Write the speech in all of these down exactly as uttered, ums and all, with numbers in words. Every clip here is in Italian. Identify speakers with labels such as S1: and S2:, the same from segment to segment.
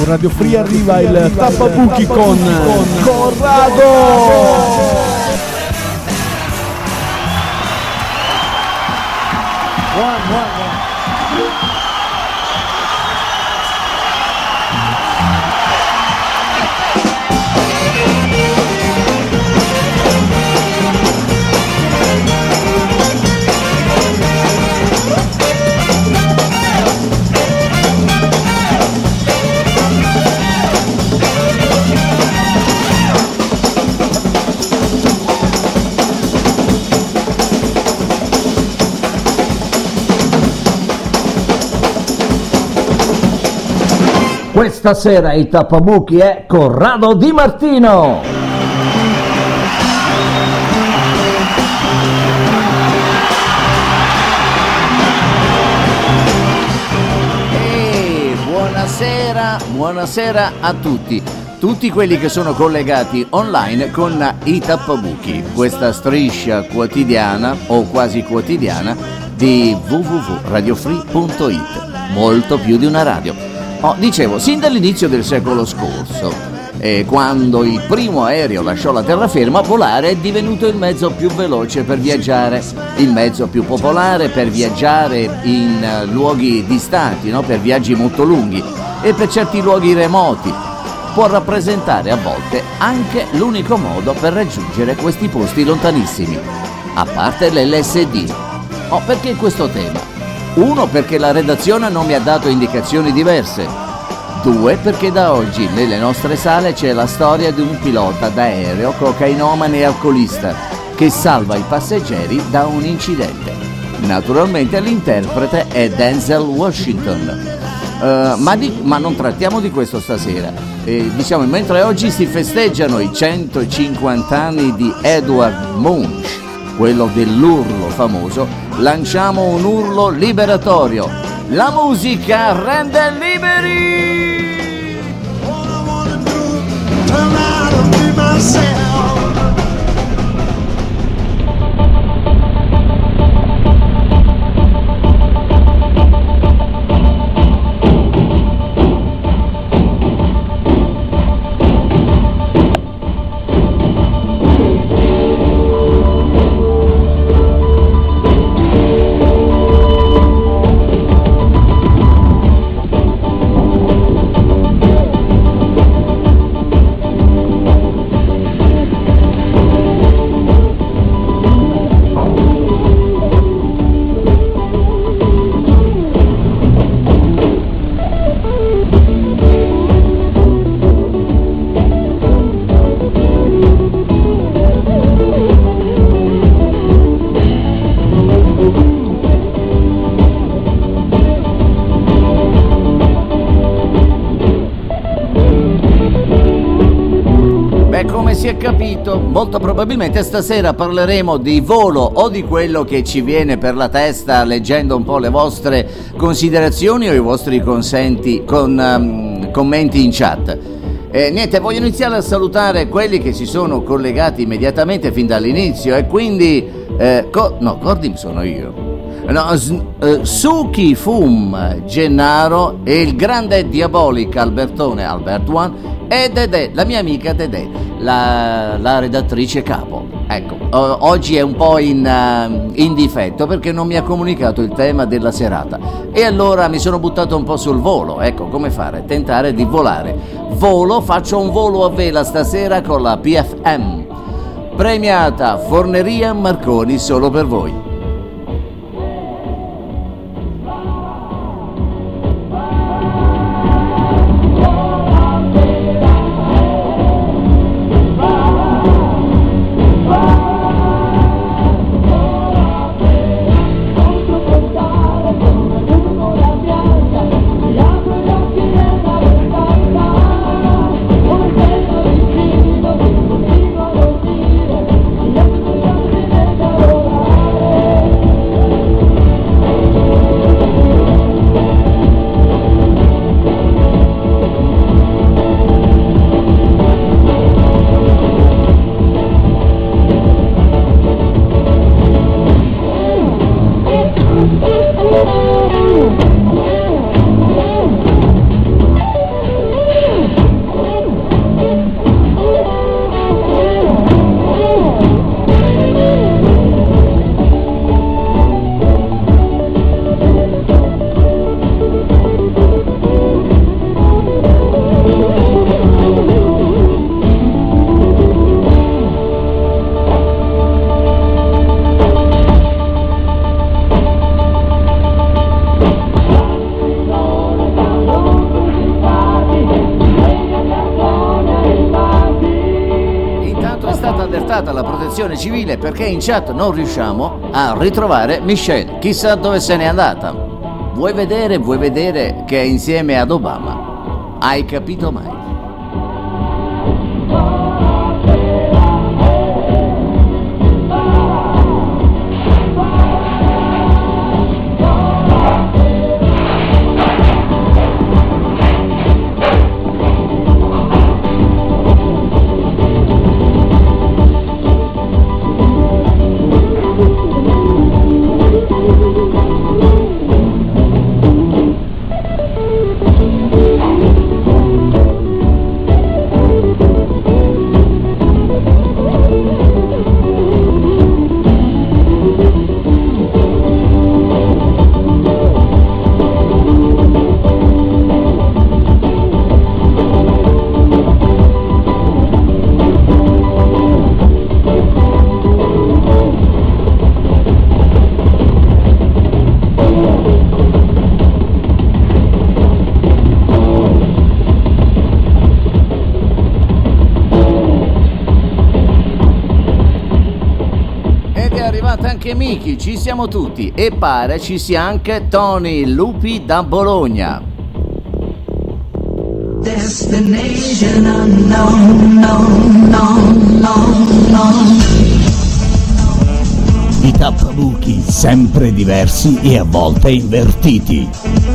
S1: su Radio Free arriva il Tappabuchi con Corrado. One, one, one.
S2: Questa sera il Tappabuchi è Corrado Di Martino.
S3: E buonasera, buonasera a tutti. Tutti quelli che sono collegati online con i Tappabuchi, questa striscia quotidiana o quasi quotidiana di w w w punto radio free punto i t, molto più di una radio. Oh, dicevo, sin dall'inizio del secolo scorso, eh, quando il primo aereo lasciò la terraferma, volare è divenuto il mezzo più veloce per viaggiare, il mezzo più popolare per viaggiare in uh, luoghi distanti, no? Per viaggi molto lunghi e per certi luoghi remoti. Può rappresentare a volte anche l'unico modo per raggiungere questi posti lontanissimi, a parte l'L S D. Oh, perché questo tema? Uno, perché la redazione non mi ha dato indicazioni diverse. Due, perché da oggi nelle nostre sale c'è la storia di un pilota d'aereo cocainomane e alcolista che salva i passeggeri da un incidente. Naturalmente l'interprete è Denzel Washington. Uh, ma, di, ma non trattiamo di questo stasera. Eh, diciamo, mentre oggi si festeggiano i centocinquanta anni di Edward Munch, quello dell'urlo famoso, lanciamo un urlo liberatorio. La musica rende liberi! Si è capito, molto probabilmente stasera parleremo di volo o di quello che ci viene per la testa leggendo un po' le vostre considerazioni o i vostri consenti con um, commenti in chat. E niente, voglio iniziare a salutare quelli che si sono collegati immediatamente fin dall'inizio e quindi eh, co- no, Cordim sono io. No, s- uh, Suki Fum Gennaro e il grande Diabolic Albertone Albert One e Dedè, la mia amica Dedè, la, la redattrice capo. Ecco, uh, oggi è un po' in, uh, in difetto perché non mi ha comunicato il tema della serata e allora mi sono buttato un po' sul volo. Ecco, come fare? Tentare di volare. Volo, faccio un volo a vela stasera con la P F M, premiata Forneria Marconi solo per voi.
S4: Thank you.
S3: contattata la protezione civile perché in chat non riusciamo a ritrovare Michelle. Chissà dove se n'è andata. Vuoi vedere, vuoi vedere che è insieme ad Obama? Hai capito mai? Anche Miki, ci siamo tutti e pare ci sia anche Tony Lupi da Bologna.
S4: Destination unknown, known, known, known, known.
S2: I tappabuchi sempre diversi e a volte invertiti.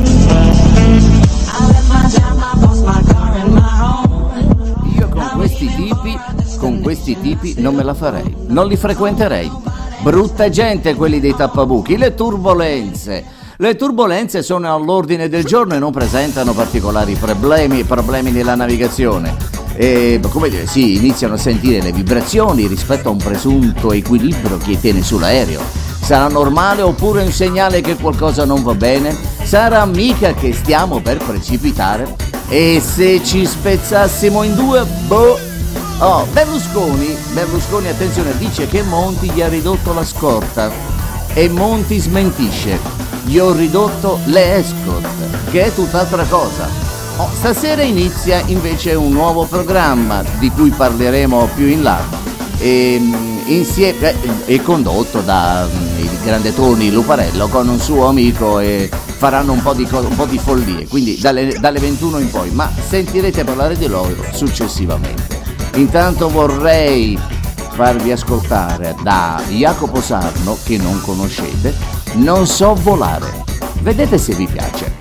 S3: Io con questi tipi, con questi tipi non me la farei, non li frequenterei. Brutta gente quelli dei tappabuchi, le turbolenze. Le turbolenze sono all'ordine del giorno e non presentano particolari problemi, problemi nella navigazione. E come dire, si iniziano a sentire le vibrazioni rispetto a un presunto equilibrio che tiene sull'aereo. Sarà normale oppure un segnale che qualcosa non va bene? Sarà mica che stiamo per precipitare? E se ci spezzassimo in due, boh. Oh, Berlusconi, Berlusconi, attenzione, dice che Monti gli ha ridotto la scorta e Monti smentisce, gli ho ridotto le escort, che è tutt'altra cosa. Oh, stasera inizia invece un nuovo programma di cui parleremo più in là, e, insieme, è condotto da il grande Tony Luparello con un suo amico e faranno un po' di, un po' di follie, quindi dalle, dalle ventuno in poi, ma sentirete parlare di loro successivamente. Intanto vorrei farvi ascoltare da Jacopo Sarno, che non conoscete, Non so volare. Vedete se vi piace.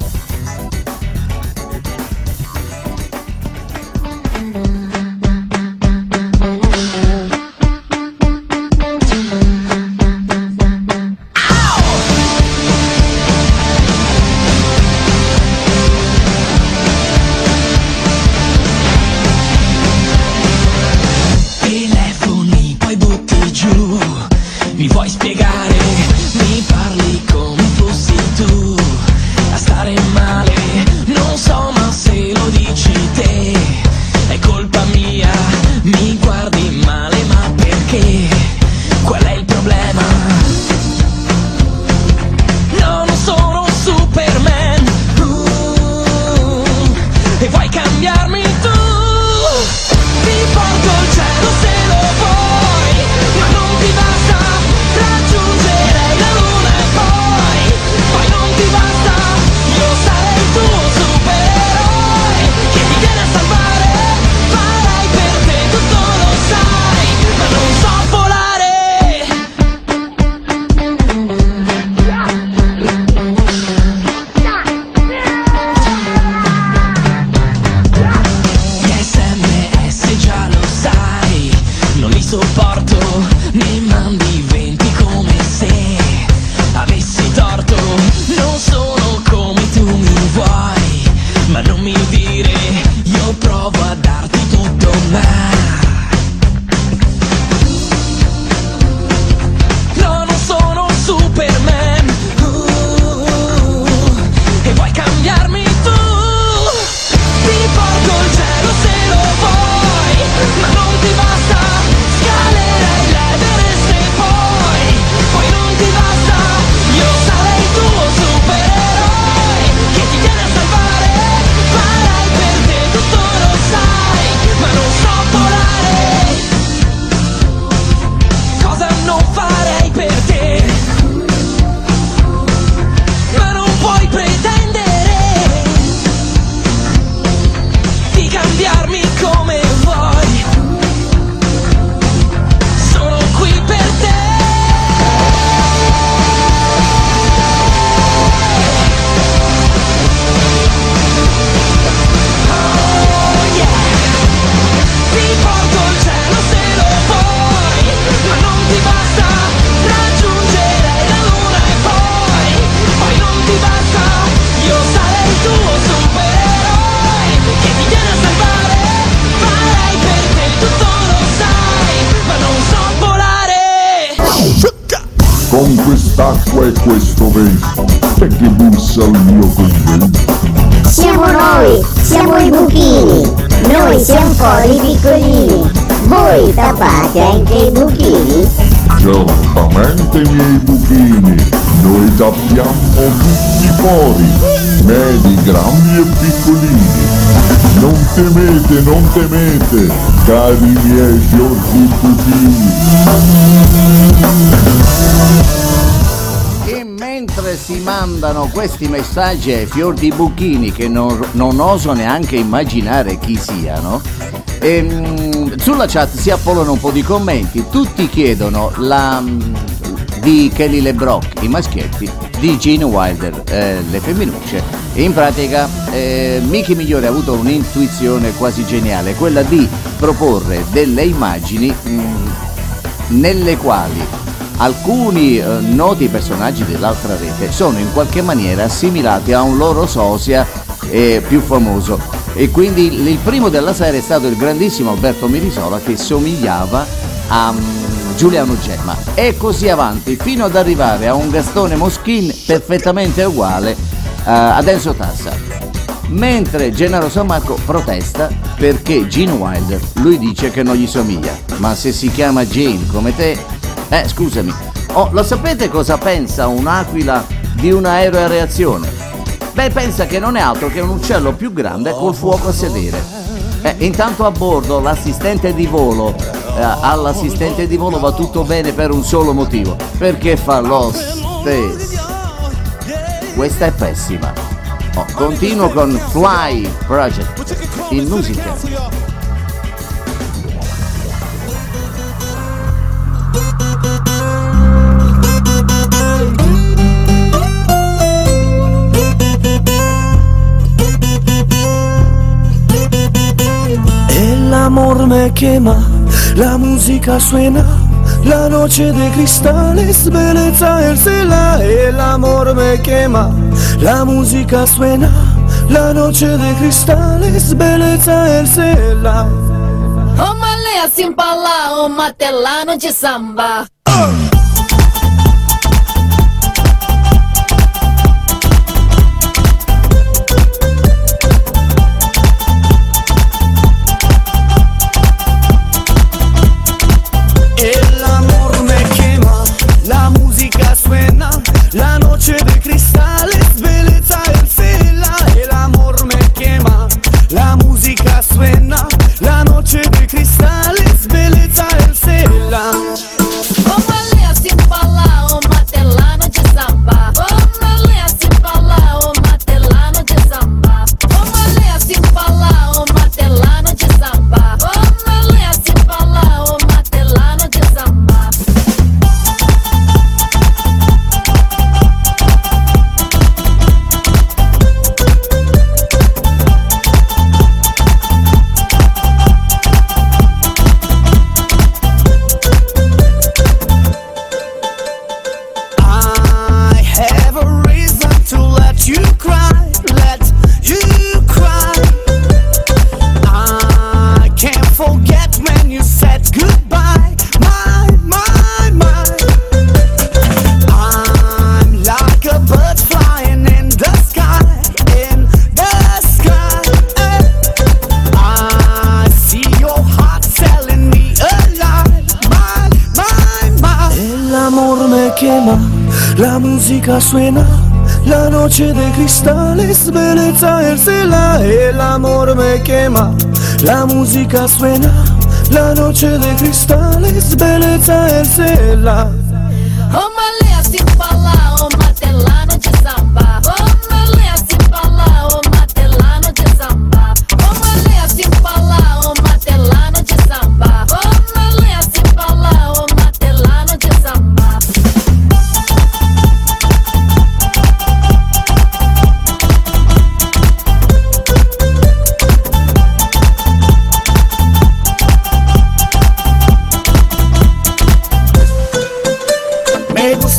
S5: Raggiungere con quest'acqua e questo vento, e che bussa al mio convento.
S6: Siamo noi, siamo i buchini, noi siamo un po' i piccolini, voi tappate anche i buchini?
S5: Certamente miei buchini, noi tappiamo tutti i fori, medi, grandi e piccolini. Non temete, non temete, cari miei fior di buchini.
S3: E mentre si mandano questi messaggi ai fior di buchini che non, non oso neanche immaginare chi siano, ehm, sulla chat si affollano un po' di commenti, tutti chiedono la di Kelly LeBrock, i maschietti, di Gene Wilder, eh, le femminucce. In pratica eh, Mickey Migliore ha avuto un'intuizione quasi geniale, quella di proporre delle immagini mh, nelle quali alcuni eh, noti personaggi dell'altra rete sono in qualche maniera assimilati a un loro sosia eh, più famoso, e quindi il primo della serie è stato il grandissimo Alberto Mirisola, che somigliava a um, Giuliano Gemma, e così avanti fino ad arrivare a un Gastone Moschin perfettamente uguale uh, ad Enzo Tassa, mentre Gennaro San Marco protesta perché Gene Wilder, lui dice che non gli somiglia, ma se si chiama Gene come te, eh scusami, oh, lo sapete cosa pensa un'aquila di un aereo a reazione? Beh, pensa che non è altro che un uccello più grande col fuoco a sedere. Eh, intanto a bordo l'assistente di volo, eh, all'assistente di volo va tutto bene per un solo motivo, perché fa lo stesso. Questa è pessima. Oh, continuo con Fly Project in musica.
S7: El amor me quema, la música suena, la noche de cristales, belleza el cela. El amor me quema, la música suena, la noche de cristales, belleza el cela.
S8: Oh malea sin pala, oh matelano de samba. Oh.
S7: La noche de cristales, belleza el cela. El amor me quema, la música suena. La noche de cristales, belleza el cela.
S8: Oh malea sin pala, oh matelano de samba. Oh malea sin pala, oh matelano de samba. Oh malea sin pala, oh matelano de samba. Oh malea sin pala, oh matelano de samba.
S7: La música suena, la noche de cristales, belleza el cela. El amor me quema, la música suena, la noche de cristales, belleza el cela.
S8: Oh malea sin pala, oh matelano de samba. Oh malea sin pala, oh matelano de samba. Oh malea sin pala, oh matelano de samba. Oh malea sin pala, oh matelano de samba.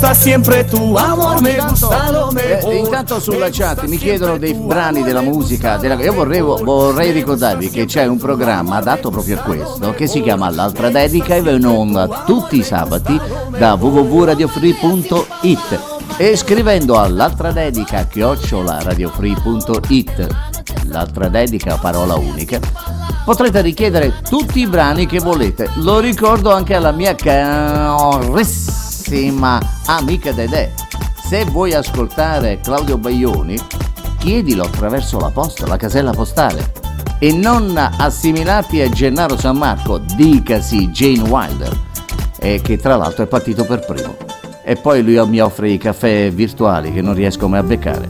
S7: gusta siempre tu amor, me gusta lo mejor.
S3: Eh, intanto sulla chat mi chiedono dei brani della musica della... Io vorrei, vorrei ricordarvi che c'è un programma adatto proprio a questo che si chiama L'altra dedica e va in onda tutti i sabati da w w w punto radio free punto it e scrivendo all'altra dedica chiocciola radiofree punto it, l'altra dedica parola unica, potrete richiedere tutti i brani che volete. Lo ricordo anche alla mia carissima amica Dedè. Se vuoi ascoltare Claudio Baglioni, chiedilo attraverso la posta, la casella postale, e non assimilarti a Gennaro San Marco, dicasi Gene Wilder, e che tra l'altro è partito per primo. E poi lui mi offre i caffè virtuali che non riesco mai a beccare.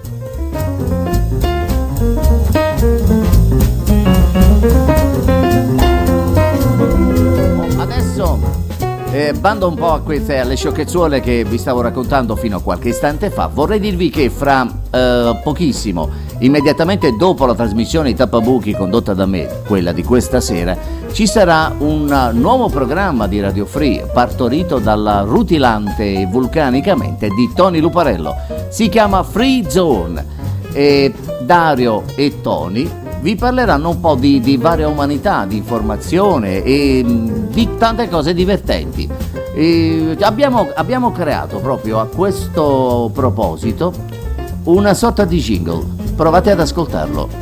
S3: Adesso eh, bando un po' a queste alle sciocchezzuole che vi stavo raccontando fino a qualche istante fa. Vorrei dirvi che fra eh, pochissimo, immediatamente dopo la trasmissione di Tappabuchi condotta da me, quella di questa sera, ci sarà un nuovo programma di Radio Free partorito dalla rutilante vulcanicamente di Tony Luparello. Si chiama Free Zone e Dario e Tony vi parleranno un po' di, di varia umanità, di informazione e di tante cose divertenti. E abbiamo, abbiamo creato proprio a questo proposito una sorta di jingle. Provate ad ascoltarlo.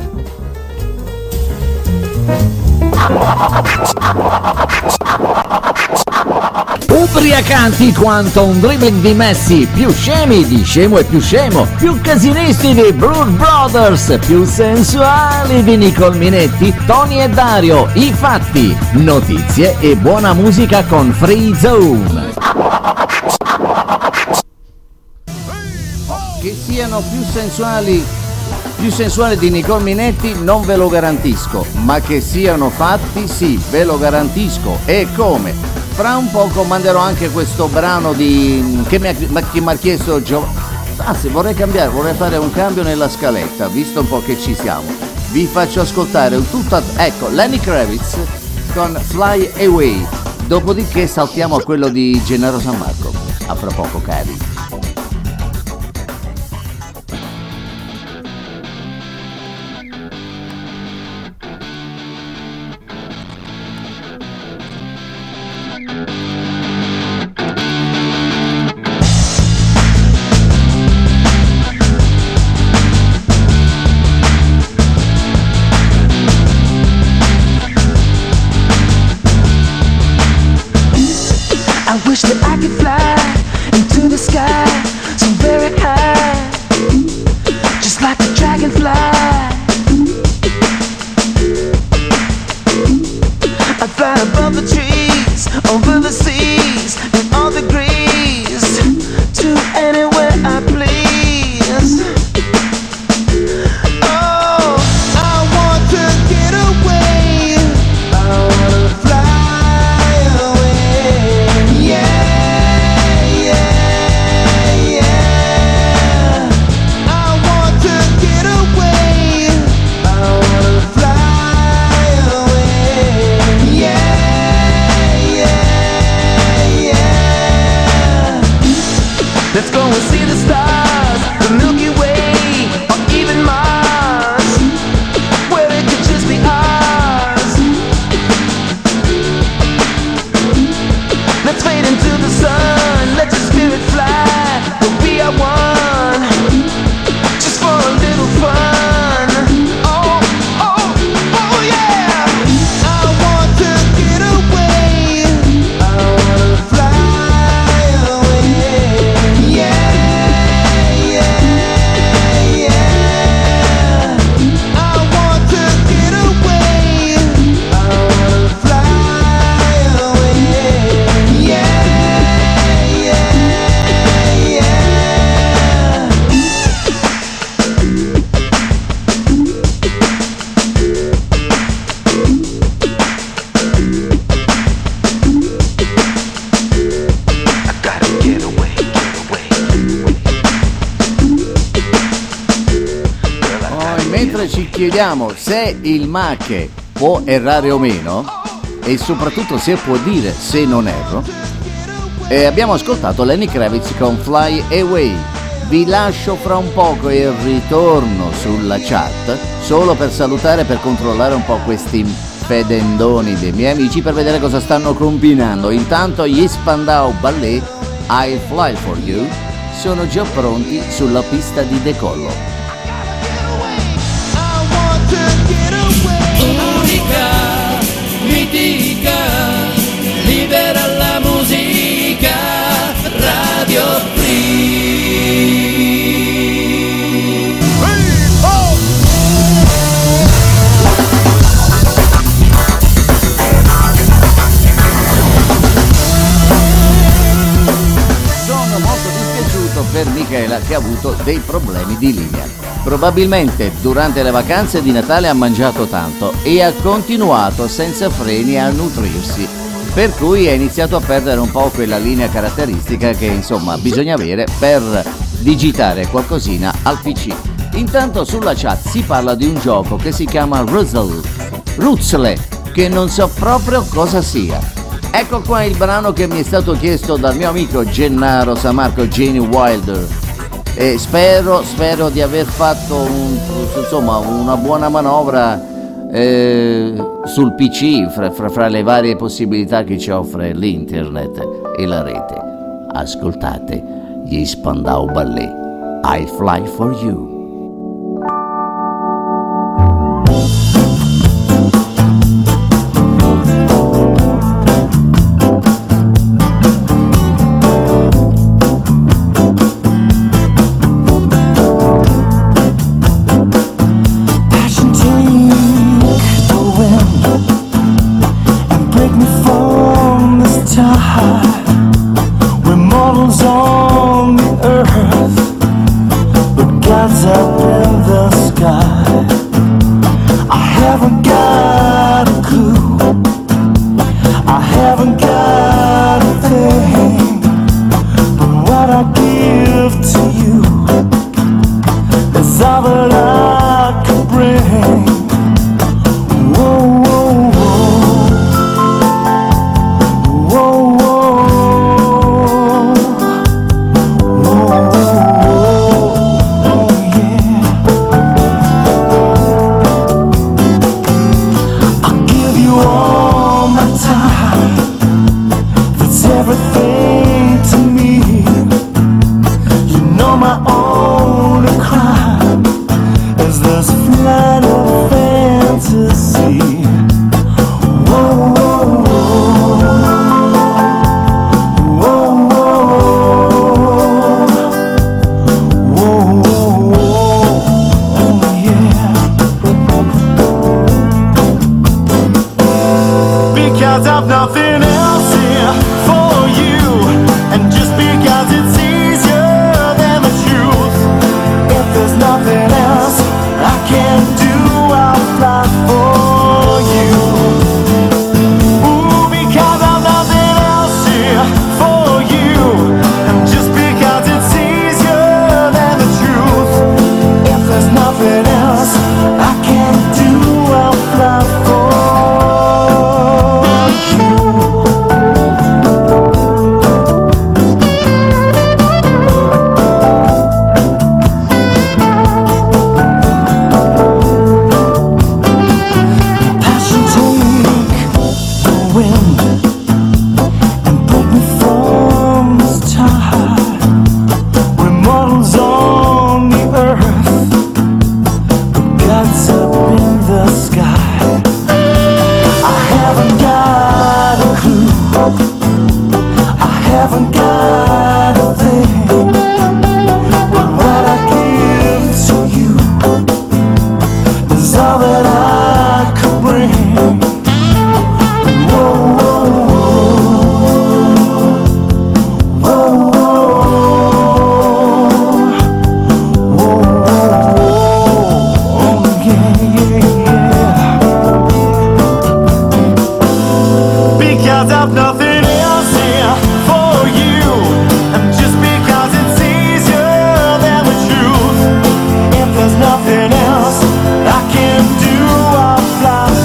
S3: Ubriacanti quanto un dribbling di Messi, più scemi di Scemo e più Scemo, più casinisti di Blues Brothers, più sensuali di Nicole Minetti, Tony e Dario, i fatti, notizie e buona musica con Free Zone. Che siano più sensuali Più sensuale di Nicole Minetti non ve lo garantisco, ma che siano fatti sì, ve lo garantisco. E come? Fra un poco manderò anche questo brano di che mi ha, che mi ha chiesto Giovanni. Anzi, vorrei cambiare, vorrei fare un cambio nella scaletta, visto un po' che ci siamo. Vi faccio ascoltare un tutto, ecco, Lenny Kravitz con Fly Away. Dopodiché saltiamo a quello di Gennaro San Marco. A fra poco, cari.
S9: I wish that I could fly into the sky so very high, just like a dragonfly. I'd fly above the trees, over the seas, in all degrees, to anywhere I please. Oh, I want to get away, I wanna fly. Let's go and see the stars, the Milky Way, or even Mars, where it could just be ours. Let's fade into the sun, let your spirit fly, but we are one, just for a little fun. Oh, oh, oh yeah! I want to get away, I wanna fly.
S3: Ci chiediamo se il Mache può errare o meno e soprattutto se può dire se non erro. E abbiamo ascoltato Lenny Kravitz con Fly Away. Vi lascio fra un poco e ritorno sulla chat solo per salutare e per controllare un po' questi fedendoni dei miei amici per vedere cosa stanno combinando. Intanto gli Spandau Ballet, I Fly For You, sono già pronti sulla pista di decollo.
S10: Unica, mitica, libera la musica, Radio Free.
S3: Sono molto dispiaciuto per Michela che ha avuto dei problemi di linea. Probabilmente durante le vacanze di Natale ha mangiato tanto e ha continuato senza freni a nutrirsi, per cui ha iniziato a perdere un po' quella linea caratteristica che insomma bisogna avere per digitare qualcosina al P C. Intanto sulla chat si parla di un gioco che si chiama Ruzzle, Ruzzle, che non so proprio cosa sia. Ecco qua il brano che mi è stato chiesto dal mio amico Gennaro Samarco Gene Wilder. E spero, spero di aver fatto un, insomma, una buona manovra eh, sul P C fra, fra, fra le varie possibilità che ci offre l'internet e la rete. Ascoltate gli Spandau Ballet, I Fly For You.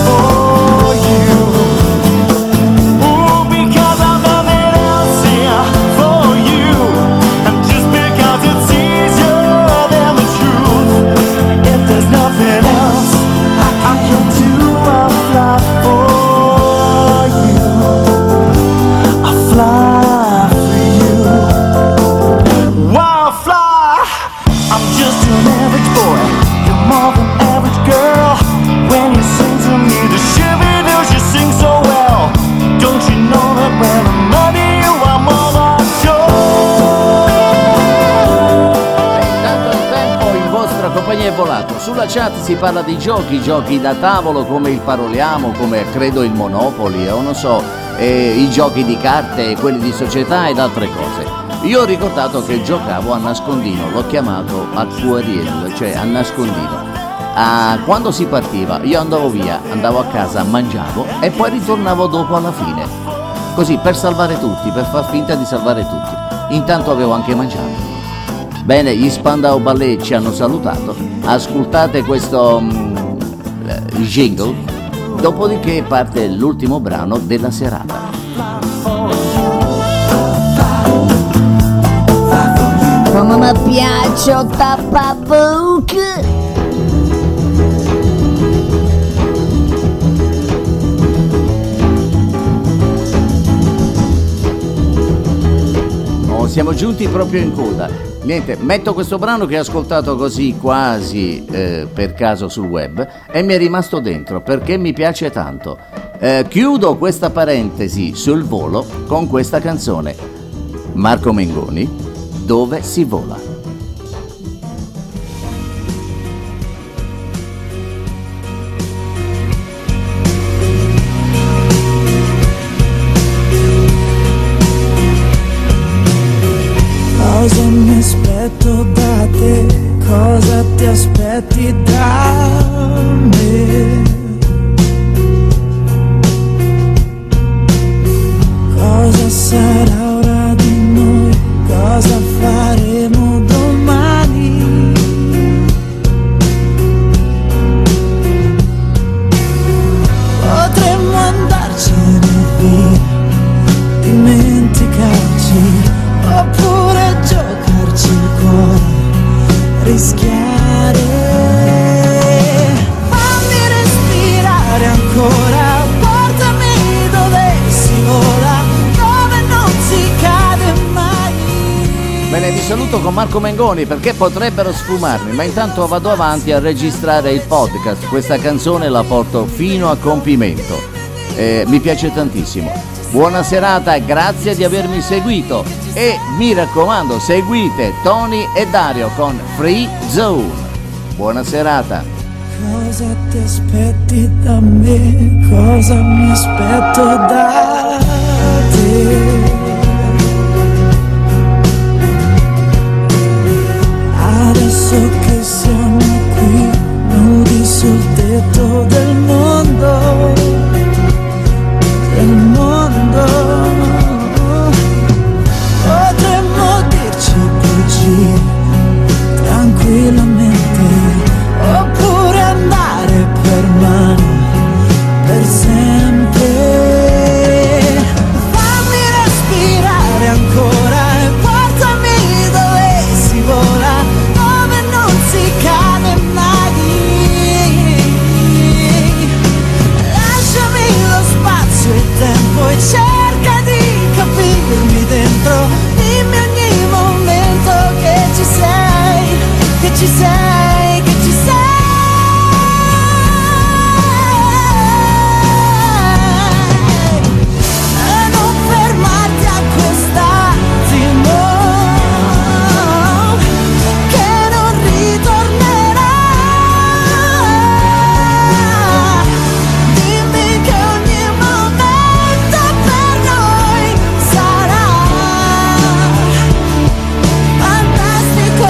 S7: Yeah.
S3: sulla chat si parla di giochi, giochi da tavolo come il Paroliamo, come credo il Monopoli o non so, eh, i giochi di carte, quelli di società ed altre cose. Io ho ricordato che giocavo a nascondino, l'ho chiamato acquariello, cioè a nascondino. Ah, quando si partiva io andavo via, andavo a casa, mangiavo e poi ritornavo dopo alla fine, così per salvare tutti, per far finta di salvare tutti. Intanto avevo anche mangiato. Bene, gli Spandau Ballet ci hanno salutato, ascoltate questo um, jingle, dopodiché parte l'ultimo brano della serata.
S6: Come mi piace tappabuchi.
S3: Oh, siamo giunti proprio in coda. Niente, metto questo brano che ho ascoltato così quasi eh, per caso sul web e mi è rimasto dentro perché mi piace tanto. Eh, chiudo questa parentesi sul volo con questa canzone. Marco Mengoni, Dove si vola.
S7: Cosa mi aspetto da te? Cosa ti aspetti da me? Cosa sarà ora di noi? Cosa faremo domani? Potremmo andarcene via, dimenticarci, oppure giocarci il cuore, rischiare. Fammi respirare ancora, portami dove si vola, dove non si cade mai.
S3: Bene, vi saluto con Marco Mengoni perché potrebbero sfumarmi, ma intanto vado avanti a registrare il podcast. Questa canzone la porto fino a compimento, eh, mi piace tantissimo. Buona serata, grazie di avermi seguito e mi raccomando seguite Tony e Dario con Free Zone. Buona serata.
S7: Cosa ti aspetti da me? Cosa mi aspetto da te? Adesso che siamo qui, nudi sul tetto del mondo, del mondo. Potremmo dirci bugie tranquillamente, oppure andare per mano per sempre. Fammi respirare ancora e portami dove si vola, dove non si cade mai. Lasciami lo spazio e il tempo e cerca di capirmi dentro. Dimmi ogni momento che ci sei, che ci sei, che ci sei. E non fermarti a quest'attimo che non ritornerà. Dimmi che ogni momento per noi sarà fantastico.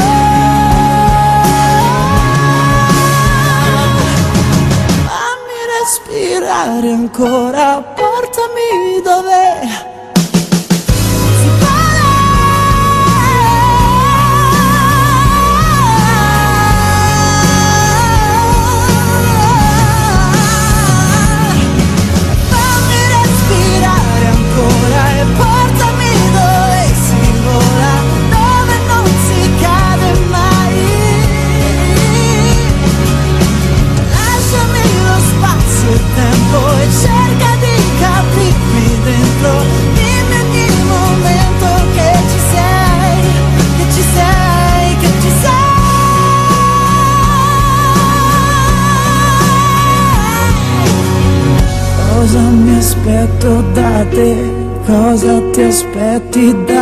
S7: Fammi respirare ancora, portami dove si Fammi respirare ancora e portami dove si vola, dove non si cade mai. Lasciami lo spazio e il tempo e cerca di capirmi dentro. Dimmi ogni momento che ci sei, che ci sei, che ci sei. Cosa mi aspetto da te? Cosa ti aspetti da